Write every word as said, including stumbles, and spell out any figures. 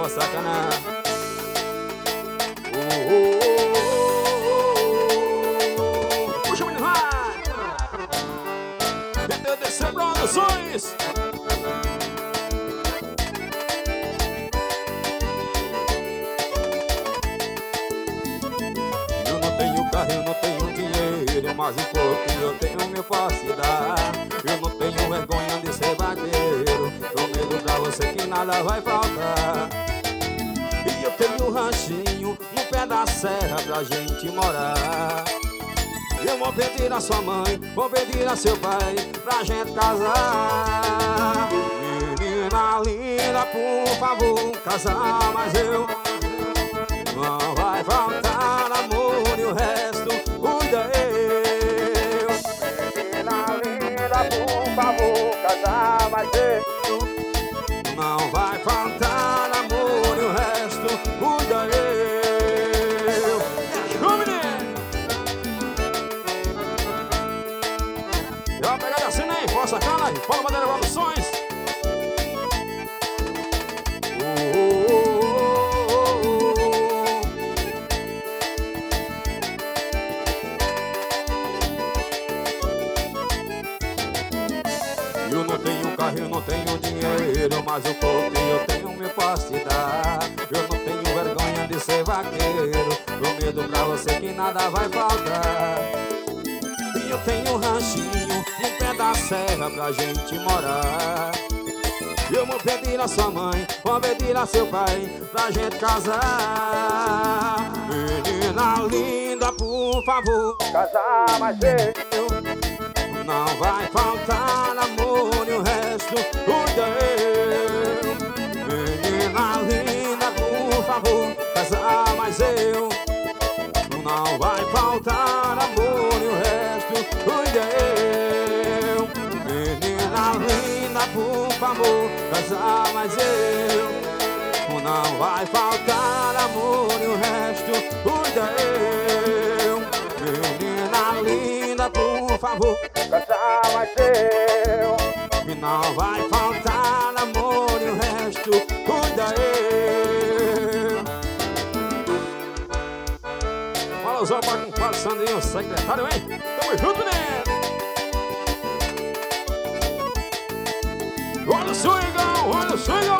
Nova Sacana. Oh, oh, oh, oh. Puxa o menino, vai! B T D C Produções. Eu não tenho carro, eu não tenho dinheiro, mas um pouquinho eu tenho, me posso dar. Eu não tenho vergonha de ser vaqueiro, prometo pra você que nada vai faltar. E eu tenho um ranchinho no pé da serra pra gente morar. Eu vou pedir a sua mãe, vou pedir a seu pai pra gente casar. Menina linda, por favor, casar, mas eu não vai faltar amor e o resto cuida eu. Menina linda, por favor, casar, mas eu não vai faltar amor e o resto cuida eu. Show, menino! Deu uma pegada assim, né? Força a cara aí, Paulo Madeira Produções. Oh, oh, oh, oh, oh. Eu não tenho carro, eu não tenho dinheiro, mas o pouco que eu tenho me posso te dar. Eu não tenho vergonha de ser vaqueiro, prometo pra você que nada vai faltar. E eu tenho um ranchinho no pé da serra pra gente morar. Eu vou pedir a sua mãe, vou pedir a seu pai pra gente casar. Menina linda, por favor, casar, mas eu não vai faltar amor e o resto cuida eu. Menina linda, por favor, casar, mas eu não vai faltar amor e o resto cuida eu. Menina linda, por favor, casar, mas eu não vai faltar amor e o resto cuida eu. Menina linda, por favor, casar, mas eu e não vai faltar amor e o resto cuida eu. Fala os ó pra compadre Sandrinho, secretário, hein? Tamo junto, né? Olha o swingão, olha o swingão.